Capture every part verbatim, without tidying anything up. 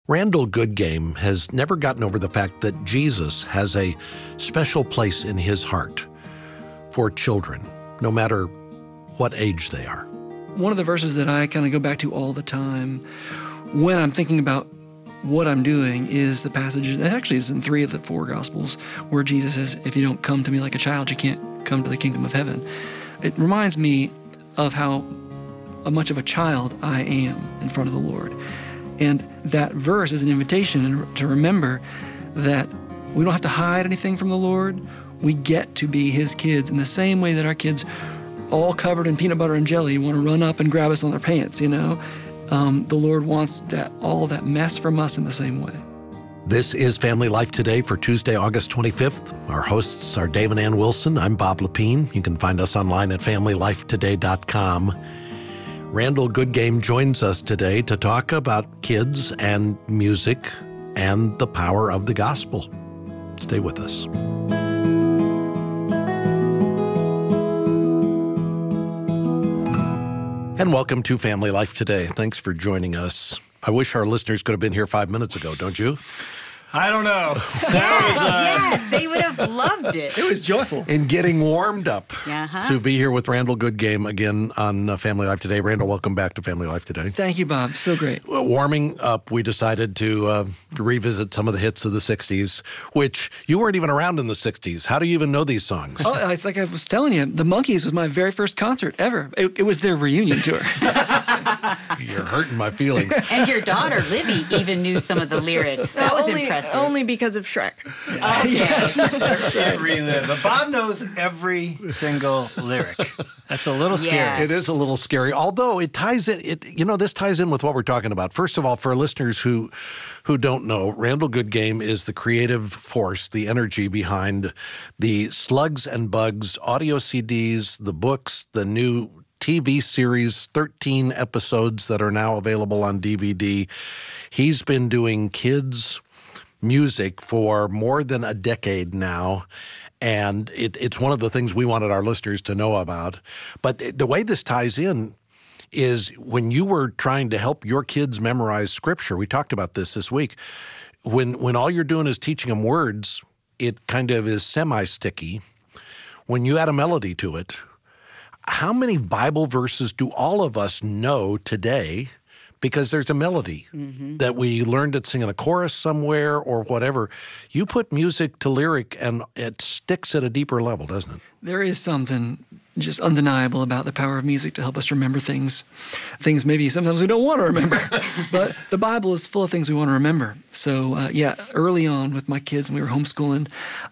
Randall Goodgame has never gotten over the fact that Jesus has a special place in his heart for children, no matter what age they are. One of the verses that I kind of go back to all the time when I'm thinking about what I'm doing is the passage, and actually it's in three of the four Gospels, where Jesus says, if you don't come to me like a child, you can't come to the kingdom of heaven. It reminds me of how much of a child I am in front of the Lord. And that verse is an invitation to remember that we don't have to hide anything from the Lord. We get to be his kids in the same way that our kids, all covered in peanut butter and jelly, want to run up and grab us on their pants, you know? Um, the Lord wants that all that mess from us in the same way. This is Family Life Today for Tuesday, August twenty-fifth. Our hosts are Dave and Ann Wilson. I'm Bob Lepine. You can find us online at family life today dot com. Randall Goodgame joins us today to talk about kids and music and the power of the gospel. Stay with us. And welcome to Family Life Today. Thanks for joining us. I wish our listeners could have been here five minutes ago, don't you? I don't know. Yes, yes, they would have loved it. It was joyful. In getting warmed up Uh-huh. to be here with Randall Goodgame again on uh, Family Life Today. Randall, welcome back to Family Life Today. Thank you, Bob. So great. Well, warming up, we decided to uh, revisit some of the hits of the sixties, which you weren't even around in the sixties. How do you even know these songs? Oh, it's like I was telling you, the Monkees was my very first concert ever. It, it was their reunion tour. You're hurting my feelings. And your daughter, Livy, even knew some of the lyrics. That was only, impressive. Only because of Shrek. Okay. That's right. Relive. But Bob knows every single lyric. That's a little scary. Yeah. It is a little scary, although it ties in. It you know this ties in with what we're talking about. First of all, for listeners who who don't know, Randall Goodgame is the creative force, the energy behind the Slugs and Bugs audio C Ds, the books, the new T V series, thirteen episodes that are now available on D V D. He's been doing kids music for more than a decade now, and it, it's one of the things we wanted our listeners to know about. But the way this ties in is when you were trying to help your kids memorize Scripture, we talked about this this week, when, when all you're doing is teaching them words, it kind of is semi-sticky. When you add a melody to it, how many Bible verses do all of us know today because there's a melody mm-hmm. that we learned it singing a chorus somewhere or whatever? You put music to lyric and it sticks at a deeper level, doesn't it? There is something just undeniable about the power of music to help us remember things. Things maybe sometimes we don't want to remember. But the Bible is full of things we want to remember. So, uh, yeah, early on with my kids when we were homeschooling,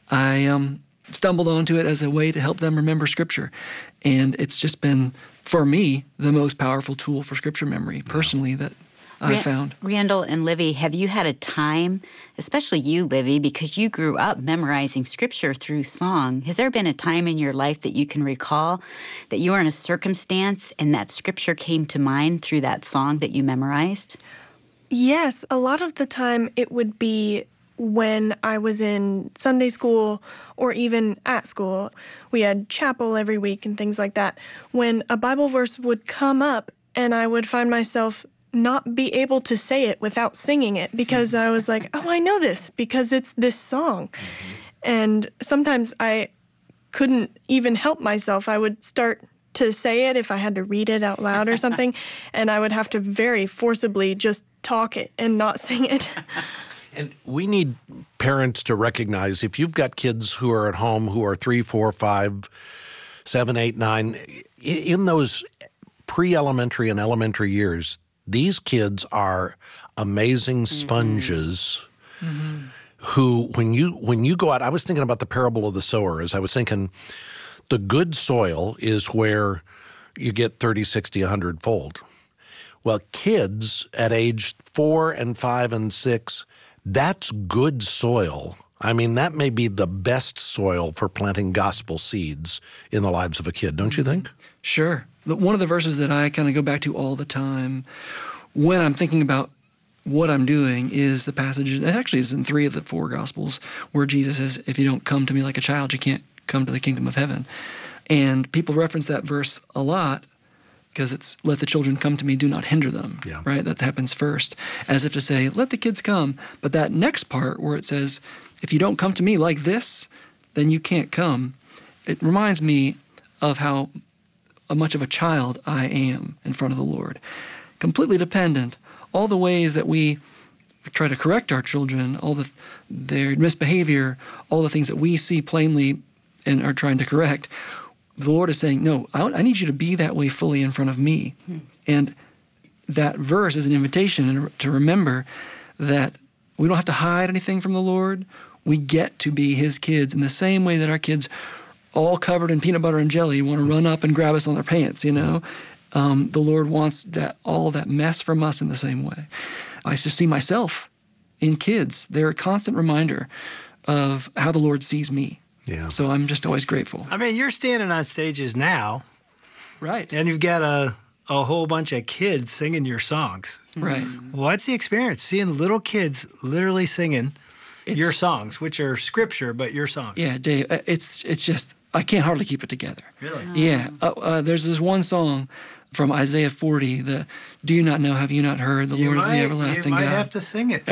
I um, stumbled onto it as a way to help them remember Scripture. And it's just been, for me, the most powerful tool for Scripture memory, personally, that I found. Randall and Livy, have you had a time, especially you, Livy, because you grew up memorizing Scripture through song. Has there been a time in your life that you can recall that you were in a circumstance and that Scripture came to mind through that song that you memorized? Yes, a lot of the time it would be when I was in Sunday school or even at school. We had chapel every week and things like that. When a Bible verse would come up and I would find myself not be able to say it without singing it because I was like, oh, I know this because it's this song. Mm-hmm. And sometimes I couldn't even help myself. I would start to say it if I had to read it out loud or something, and I would have to very forcibly just talk it and not sing it. And we need parents to recognize if you've got kids who are at home who are three, four, five, seven, eight, nine, in those pre-elementary and elementary years, these kids are amazing sponges mm-hmm. who, when you when you go out, I was thinking about the parable of the sower as I was thinking the good soil is where you get thirty, sixty, one hundred fold. Well, kids at age four and five and six, that's good soil. I mean, that may be the best soil for planting gospel seeds in the lives of a kid, don't you think? Sure. One of the verses that I kind of go back to all the time when I'm thinking about what I'm doing is the passage, and actually it's in three of the four Gospels, where Jesus says, if you don't come to me like a child, you can't come to the kingdom of heaven. And people reference that verse a lot because it's let the children come to me, do not hinder them, Yeah. right? That happens first, as if to say, let the kids come. But that next part where it says, if you don't come to me like this, then you can't come. It reminds me of how much of a child I am in front of the Lord. Completely dependent. All the ways that we try to correct our children, all the their misbehavior, all the things that we see plainly and are trying to correct, the Lord is saying, no, I, I need you to be that way fully in front of me. Hmm. And that verse is an invitation to remember that we don't have to hide anything from the Lord. We get to be his kids in the same way that our kids, all covered in peanut butter and jelly, want to run up and grab us on their pants, you know? Um, the Lord wants that all of that mess from us in the same way. I used to see myself in kids. They're a constant reminder of how the Lord sees me. Yeah. So I'm just always grateful. I mean, you're standing on stages now, Right. and you've got a, a whole bunch of kids singing your songs. Right. What's the experience seeing little kids literally singing It's- your songs, which are scripture, but your songs? Yeah, Dave, uh, it's it's just, I can't hardly keep it together. Really? Yeah. Uh, uh, there's this one song from Isaiah forty, the do you not know, have you not heard, the You Lord might, is the everlasting you might God. have to sing it.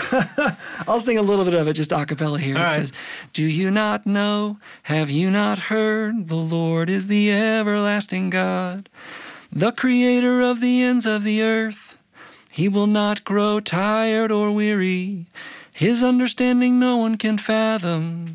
I'll sing a little bit of it, just a cappella here. All it right. says, do you not know, have you not heard, the Lord is the everlasting God, the creator of the ends of the earth. He will not grow tired or weary. His understanding no one can fathom.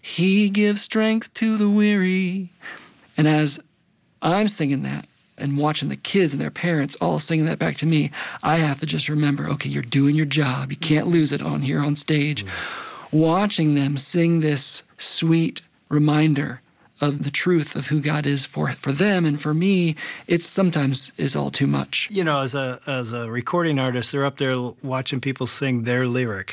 He gives strength to the weary. And as I'm singing that and watching the kids and their parents all singing that back to me, I have to just remember, okay, you're doing your job. You can't lose it on here on stage. Mm-hmm. Watching them sing this sweet reminder of the truth of who God is for for them and for me, it's sometimes is all too much. You know, as a as a recording artist, they're up there watching people sing their lyric,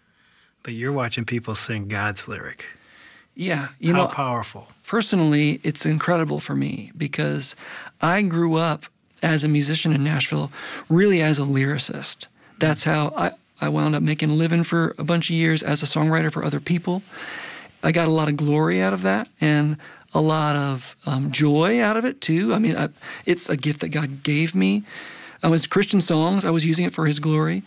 but you're watching people sing God's lyric. Yeah, you How know, powerful. personally, it's incredible for me because I grew up as a musician in Nashville, really as a lyricist. That's how I, I wound up making a living for a bunch of years as a songwriter for other people. I got a lot of glory out of that and a lot of um, joy out of it too. I mean, I, it's a gift that God gave me. I was Christian songs. I was using it for his glory.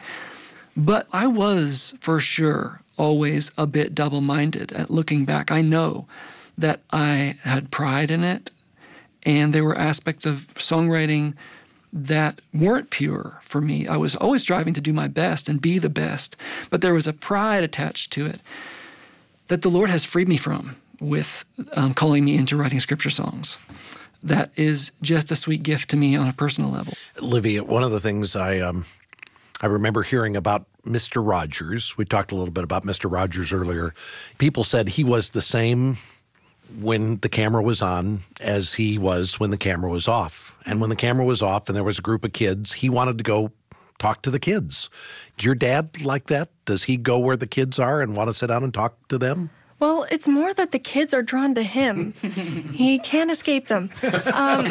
But I was, for sure, always a bit double-minded. At looking back, I know that I had pride in it, and there were aspects of songwriting that weren't pure for me. I was always striving to do my best and be the best, but there was a pride attached to it that the Lord has freed me from with um, calling me into writing scripture songs. That is just a sweet gift to me on a personal level. Livy, one of the things I um, I remember hearing about Mister Rogers, we talked a little bit about Mister Rogers earlier. People said he was the same when the camera was on as he was when the camera was off. And when the camera was off and there was a group of kids, he wanted to go talk to the kids. Is your dad like that? Does he go where the kids are and want to sit down and talk to them? Well, it's more that the kids are drawn to him. He can't escape them. Um,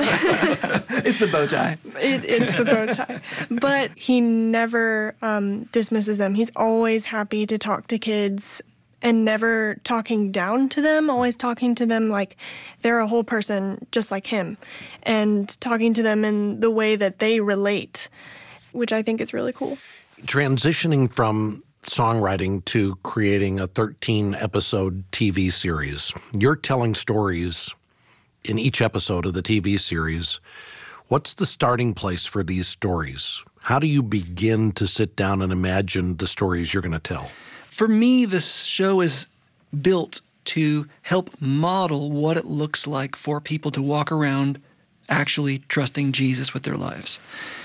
It's the bow tie. it, it's the bow tie. But he never um, dismisses them. He's always happy to talk to kids and never talking down to them, always talking to them like they're a whole person just like him and talking to them in the way that they relate, which I think is really cool. Transitioning from songwriting to creating a thirteen episode T V series. You're telling stories in each episode of the T V series. What's the starting place for these stories? How do you begin to sit down and imagine the stories you're going to tell? For me, this show is built to help model what it looks like for people to walk around actually trusting Jesus with their lives.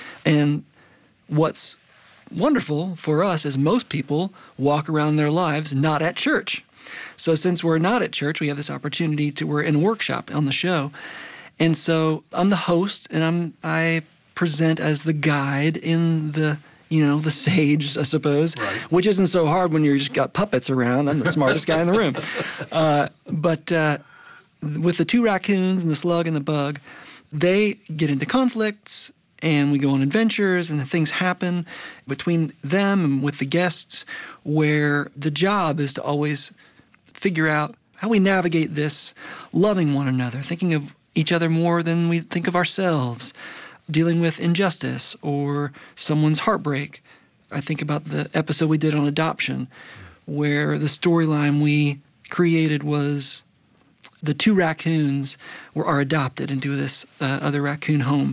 And what's wonderful for us is most people walk around their lives not at church. So since we're not at church, we have this opportunity to, we're in a workshop on the show. And so I'm the host and I'm, I present as the guide in the, you know, the sage, I suppose, right. Which isn't so hard when you just got puppets around. I'm the smartest guy in the room. Uh, but uh, with the two raccoons and the slug and the bug, they get into conflicts and we go on adventures and things happen between them and with the guests where the job is to always figure out how we navigate this, loving one another, thinking of each other more than we think of ourselves, dealing with injustice or someone's heartbreak. I think about the episode we did on adoption, where the storyline we created was the two raccoons were are adopted into this uh, other raccoon home.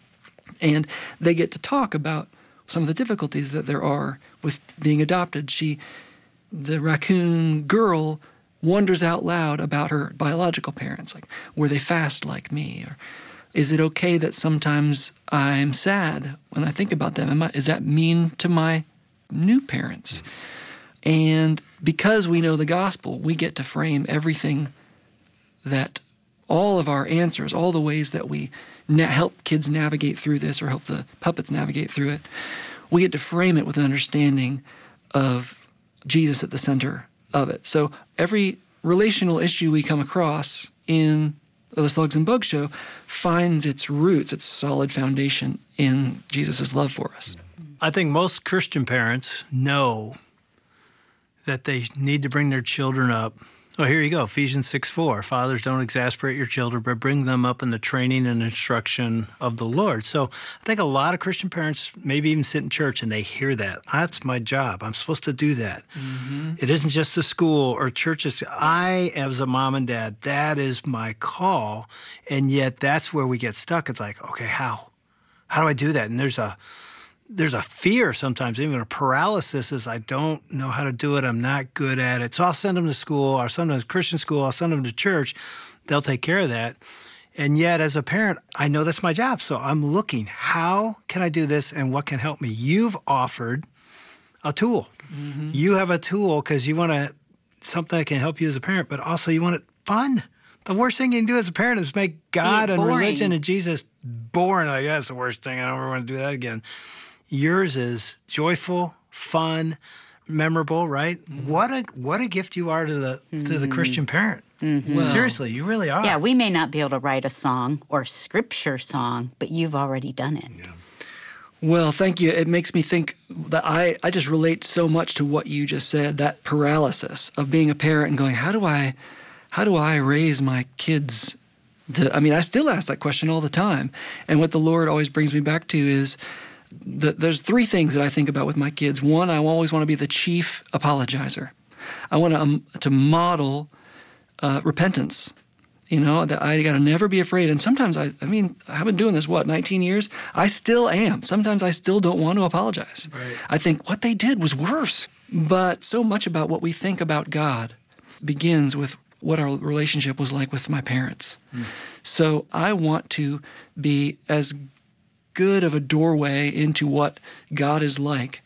And they get to talk about some of the difficulties that there are with being adopted. She, the raccoon girl, wonders out loud about her biological parents. Like, were they fast like me? Or is it okay that sometimes I'm sad when I think about them? Am I, is that mean to my new parents? And because we know the gospel, we get to frame everything that all of our answers, all the ways that we na- help kids navigate through this or help the puppets navigate through it, we get to frame it with an understanding of Jesus at the center of it. So every relational issue we come across in the Slugs and Bugs show finds its roots, its solid foundation in Jesus' love for us. I think most Christian parents know that they need to bring their children up. Oh, here you go, Ephesians six four. Fathers, don't exasperate your children, but bring them up in the training and instruction of the Lord. So I think a lot of Christian parents maybe even sit in church and they hear that. That's my job. I'm supposed to do that. Mm-hmm. It isn't just the school or churches. I, as a mom and dad, that is my call. And yet that's where we get stuck. It's like, okay, how? How do I do that? And there's a There's a fear sometimes, even a paralysis is I don't know how to do it. I'm not good at it. So I'll send them to school. I'll send them to Christian school. I'll send them to church. They'll take care of that. And yet as a parent, I know that's my job. So I'm looking, how can I do this and what can help me? You've offered a tool. Mm-hmm. You have a tool because you want to something that can help you as a parent, but also you want it fun. The worst thing you can do as a parent is make God and religion and Jesus boring. Like, that's the worst thing. I don't ever want to do that again. Yours is joyful, fun, memorable, right? Mm-hmm. What a what a gift you are to the mm-hmm. to the Christian parent. Mm-hmm. Well, seriously, you really are. Yeah, we may not be able to write a song or scripture song, but you've already done it. Yeah. Well, thank you. It makes me think that I, I just relate so much to what you just said, that paralysis of being a parent and going, how do I how do I raise my kids? To, I mean, I still ask that question all the time. And what the Lord always brings me back to is The, there's three things that I think about with my kids. One, I always want to be the chief apologizer. I want to um, to model uh, repentance. You know, that I got to never be afraid. And sometimes I, I mean, I've been doing this what nineteen years. I still am. Sometimes I still don't want to apologize. Right. I think what they did was worse. But so much about what we think about God begins with what our relationship was like with my parents. Mm. So I want to be as good of a doorway into what God is like,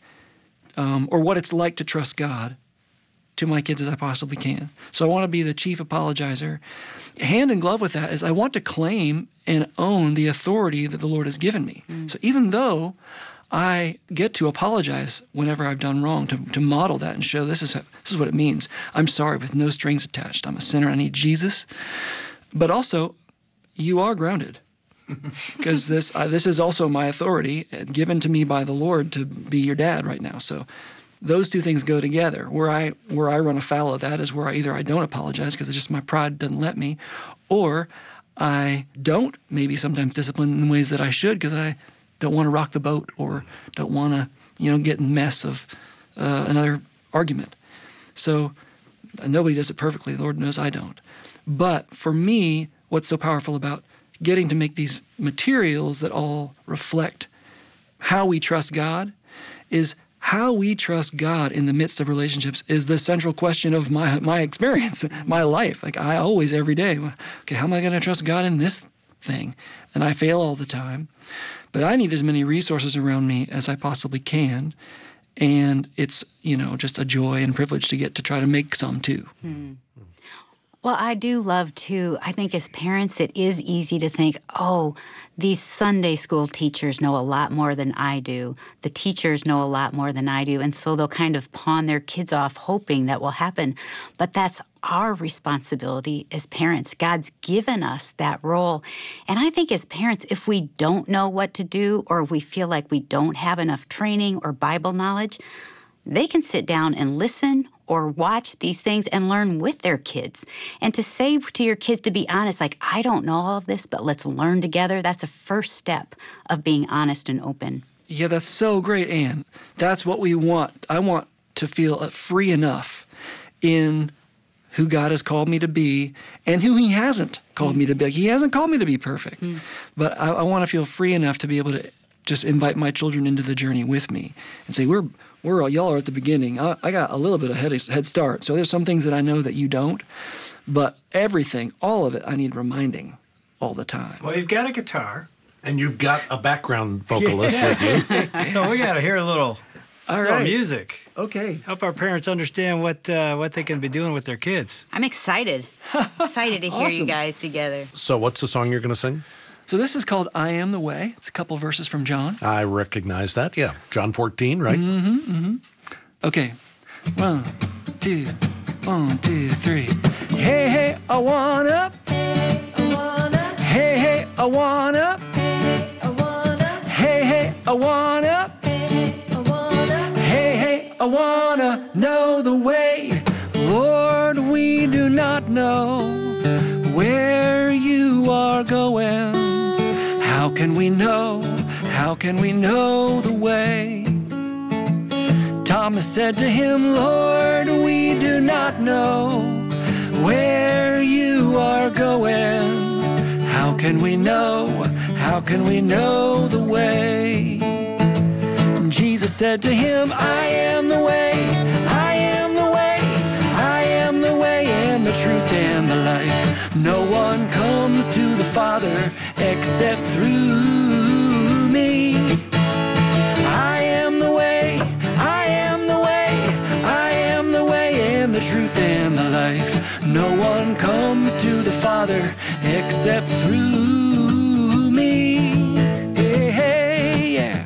um, or what it's like to trust God to my kids as I possibly can. So I want to be the chief apologizer. Hand in glove with that is I want to claim and own the authority that the Lord has given me. Mm. So even though I get to apologize whenever I've done wrong, to, to model that and show this is, this is what it means. I'm sorry with no strings attached. I'm a sinner. I need Jesus. But also, you are grounded. Because this uh, this is also my authority given to me by the Lord to be your dad right now. So those two things go together. Where I where I run afoul of that is where I either I don't apologize because it's just my pride doesn't let me, or I don't maybe sometimes discipline in ways that I should because I don't want to rock the boat or don't want to you know get in the mess of uh, another argument. So nobody does it perfectly. The Lord knows I don't. But for me, what's so powerful about getting to make these materials that all reflect how we trust God is how we trust God in the midst of relationships is the central question of my my experience, my life. Like I always, every day, okay, how am I going to trust God in this thing? And I fail all the time. But I need as many resources around me as I possibly can. And it's, you know, just a joy and privilege to get to try to make some too. Hmm. Well, I do love, too, I think as parents, it is easy to think, oh, these Sunday school teachers know a lot more than I do. The teachers know a lot more than I do. And so they'll kind of pawn their kids off hoping that will happen. But that's our responsibility as parents. God's given us that role. And I think as parents, if we don't know what to do or we feel like we don't have enough training or Bible knowledge, they can sit down and listen or watch these things and learn with their kids. And to say to your kids to be honest, like, I don't know all of this, but let's learn together, that's a first step of being honest and open. Yeah, that's so great, Ann. That's what we want. I want to feel free enough in who God has called me to be and who he hasn't called mm. me to be. He hasn't called me to be perfect, mm. but I, I want to feel free enough to be able to just invite my children into the journey with me and say, we're, we're y'all are at the beginning. I, I got a little bit of head, head start, so there's some things that I know that you don't, but everything, all of it, I need reminding all the time. Well, you've got a guitar. And you've got a background vocalist yeah. with you. So we got to hear a little, All little right. music. Okay. Help our parents understand what uh, what they can be doing with their kids. I'm excited. Excited to hear Awesome. you guys together. So what's the song you're going to sing? So this is called I Am the Way. It's a couple verses from John. I recognize that, yeah. John fourteen, right? Mm-hmm, mm-hmm. Okay. One, two, one, two, three. Hey, hey, I wanna. Hey, I wanna. Hey, hey, I wanna. Hey, I wanna. Hey, hey, I wanna. Hey, I wanna. Hey, hey, I wanna know the way. Lord, we do not know where you are going. How can we know? How can we know the way? Thomas said to him, Lord, we do not know where you are going. How can we know? How can we know the way? Jesus said to him, I am the way, I am the way, I am the way and the truth and the life. No one comes to the Father except through me. I am the way, I am the way, I am the way and the truth and the life. No one comes to the Father except through me. Hey, hey, yeah.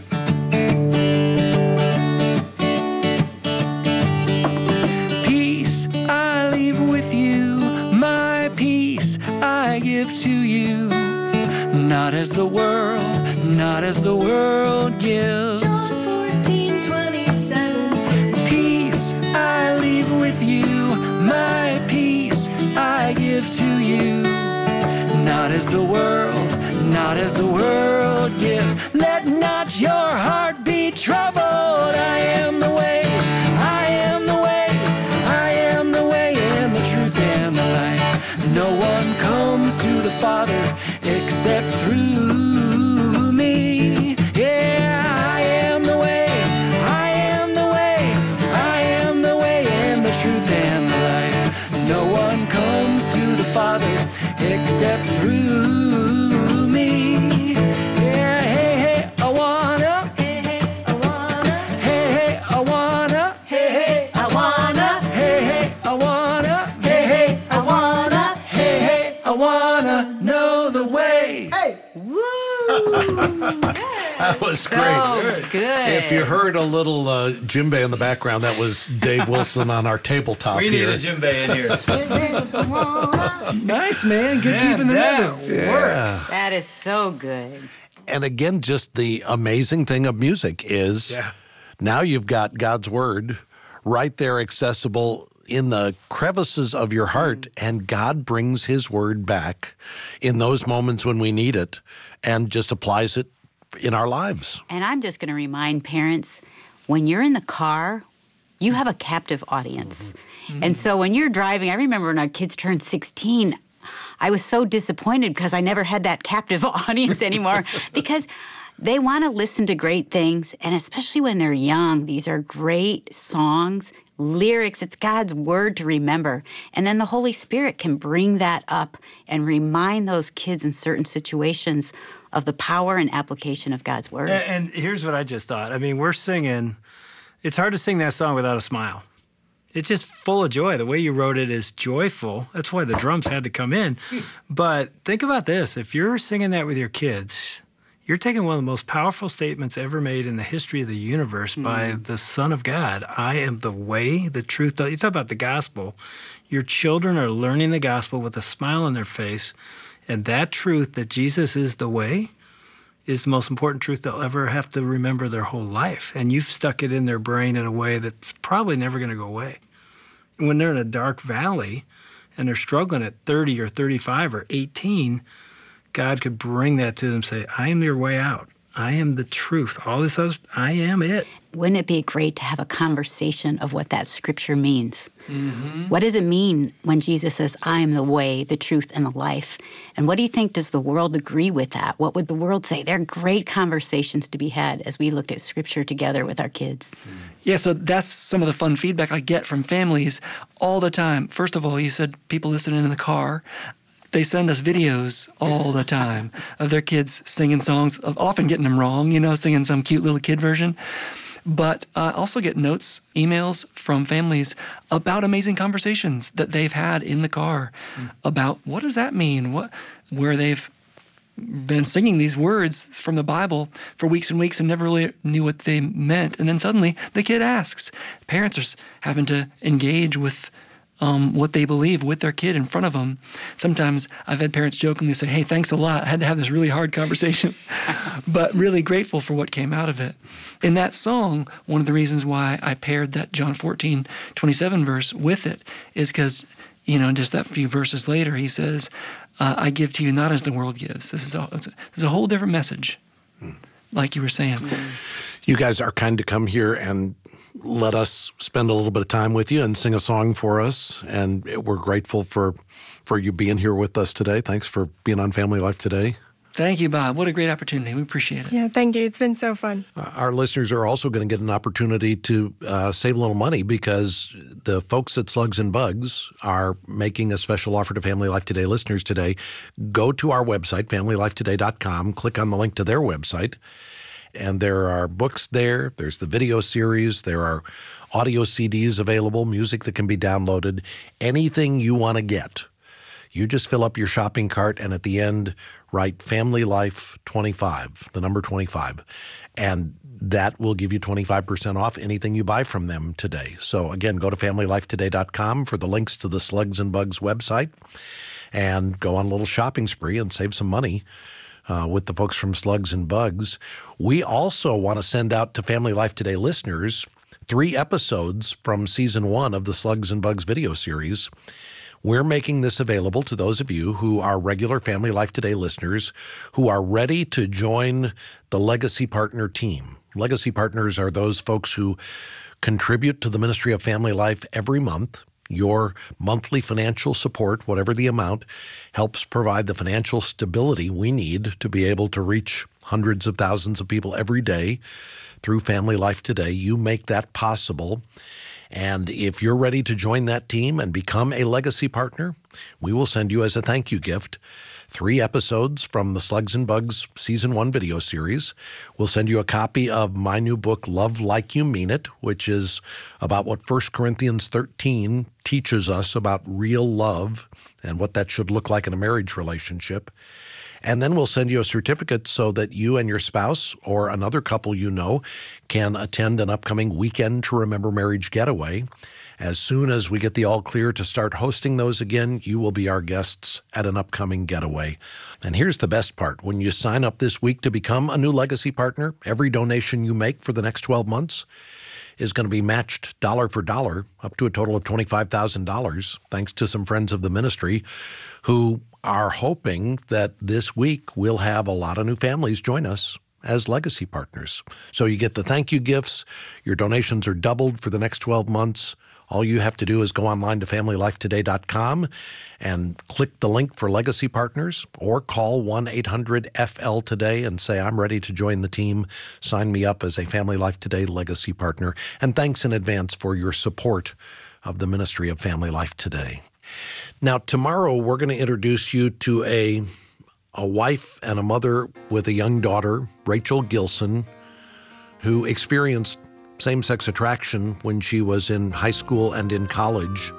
Peace I leave with you, my peace I give to you. Not as the world, not as the world gives. John fourteen twenty-seven says, Peace I leave with you, my peace I give to you. Not as the world, not as the world gives. Let not your heart be troubled. I am the way, I am the way, I am the way and the truth and the life. No one comes to the Father except through me. Yeah, I am the way, I am the way, I am the way and the truth and the life. No one comes to the Father except through me. Yeah, hey, hey, I wanna. Hey, hey, I wanna. Hey, hey, I wanna. Hey, hey, I wanna. Hey, hey, I wanna. Hey, hey, I wanna. hey, hey, I wanna know the way. Woo! That was so great. good. If you heard a little uh, djembe in the background, that was Dave Wilson on our tabletop We need here. a djembe in here. Nice, man. Good Man, keeping the that rhythm. works. That is so good. And again, just the amazing thing of music is Yeah. now you've got God's word right there accessible in the crevices of your heart, and God brings his word back in those moments when we need it and just applies it in our lives. And I'm just going to remind parents, when you're in the car, you have a captive audience. Mm-hmm. And so when you're driving, I remember when our kids turned sixteen, I was so disappointed because I never had that captive audience anymore because they want to listen to great things. And especially when they're young, these are great songs, lyrics. It's God's word to remember. And then the Holy Spirit can bring that up and remind those kids in certain situations of the power and application of God's word. And, and here's what I just thought. I mean, we're singing. It's hard to sing that song without a smile. It's just full of joy. The way you wrote it is joyful. That's why the drums had to come in. But think about this. If you're singing that with your kids, you're taking one of the most powerful statements ever made in the history of the universe mm. by the Son of God. I am the way, the truth. You talk about the gospel. Your children are learning the gospel with a smile on their face. And that truth that Jesus is the way is the most important truth they'll ever have to remember their whole life. And you've stuck it in their brain in a way that's probably never going to go away. And when they're in a dark valley and they're struggling at thirty or thirty-five or eighteen, God could bring that to them and say, I am your way out. I am the truth. All this other, I am it. Wouldn't it be great to have a conversation of what that scripture means? Mm-hmm. What does it mean when Jesus says, I am the way, the truth, and the life? And what do you think, does the world agree with that? What would the world say? They're great conversations to be had as we looked at scripture together with our kids. Yeah, so that's some of the fun feedback I get from families all the time. First of all, you said people listening in the car. They send us videos all the time of their kids singing songs, of often getting them wrong, you know, singing some cute little kid version. But I uh, also get notes, emails from families about amazing conversations that they've had in the car mm. about what does that mean, what, where they've been singing these words from the Bible for weeks and weeks and never really knew what they meant. And then suddenly the kid asks. Parents are having to engage with Um, what they believe with their kid in front of them. Sometimes I've had parents jokingly say, hey, thanks a lot. I had to have this really hard conversation, but really grateful for what came out of it. In that song, one of the reasons why I paired that John fourteen twenty-seven verse with it is because, you know, just that few verses later, he says, uh, I give to you not as the world gives. This is a, this is a whole different message, hmm. like you were saying. You guys are kind to come here and let us spend a little bit of time with you and sing a song for us. And we're grateful for, for you being here with us today. Thanks for being on Family Life Today. Thank you, Bob. What a great opportunity. We appreciate it. Yeah, thank you. It's been so fun. Uh, our listeners are also going to get an opportunity to uh, save a little money because the folks at Slugs and Bugs are making a special offer to Family Life Today listeners today. Go to our website, family life today dot com, click on the link to their website. And there are books there. There's the video series. There are audio C Ds available, music that can be downloaded, anything you want to get. You just fill up your shopping cart and at the end write Family Life twenty-five, the number twenty-five. And that will give you twenty-five percent off anything you buy from them today. So again, go to family life today dot com for the links to the Slugs and Bugs website and go on a little shopping spree and save some money. Uh, with the folks from Slugs and Bugs. We also want to send out to Family Life Today listeners three episodes from season one of the Slugs and Bugs video series. We're making this available to those of you who are regular Family Life Today listeners who are ready to join the Legacy Partner team. Legacy Partners are those folks who contribute to the Ministry of Family Life every month. Your monthly financial support, whatever the amount, helps provide the financial stability we need to be able to reach hundreds of thousands of people every day through Family Life Today. You make that possible. And if you're ready to join that team and become a Legacy Partner, we will send you as a thank you gift three episodes from the Slugs and Bugs Season one video series. We'll send you a copy of my new book, Love Like You Mean It, which is about what First Corinthians thirteen teaches us about real love and what that should look like in a marriage relationship. And then we'll send you a certificate so that you and your spouse or another couple you know can attend an upcoming Weekend to Remember Marriage getaway. As soon as we get the all clear to start hosting those again, you will be our guests at an upcoming getaway. And here's the best part. When you sign up this week to become a new Legacy Partner, every donation you make for the next twelve months is going to be matched dollar for dollar up to a total of twenty-five thousand dollars, thanks to some friends of the ministry who are hoping that this week we'll have a lot of new families join us as Legacy Partners. So you get the thank you gifts. Your donations are doubled for the next twelve months. All you have to do is go online to family life today dot com and click the link for Legacy Partners or call one eight hundred F L today and say, I'm ready to join the team. Sign me up as a Family Life Today Legacy Partner. And thanks in advance for your support of the ministry of Family Life Today. Now, tomorrow we're going to introduce you to a, a wife and a mother with a young daughter, Rachel Gilson, who experienced same-sex attraction when she was in high school and in college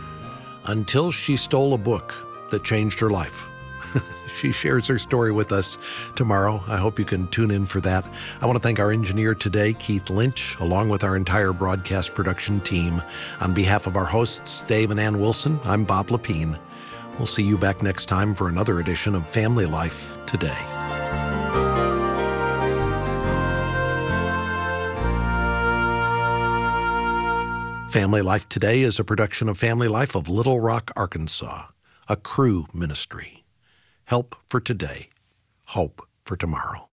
until she stole a book that changed her life. She shares her story with us tomorrow. I hope you can tune in for that. I want to thank our engineer today, Keith Lynch, along with our entire broadcast production team. On behalf of our hosts, Dave and Ann Wilson, I'm Bob Lepine. We'll see you back next time for another edition of Family Life Today. Family Life Today is a production of Family Life of Little Rock, Arkansas, a Cru ministry. Help for today, hope for tomorrow.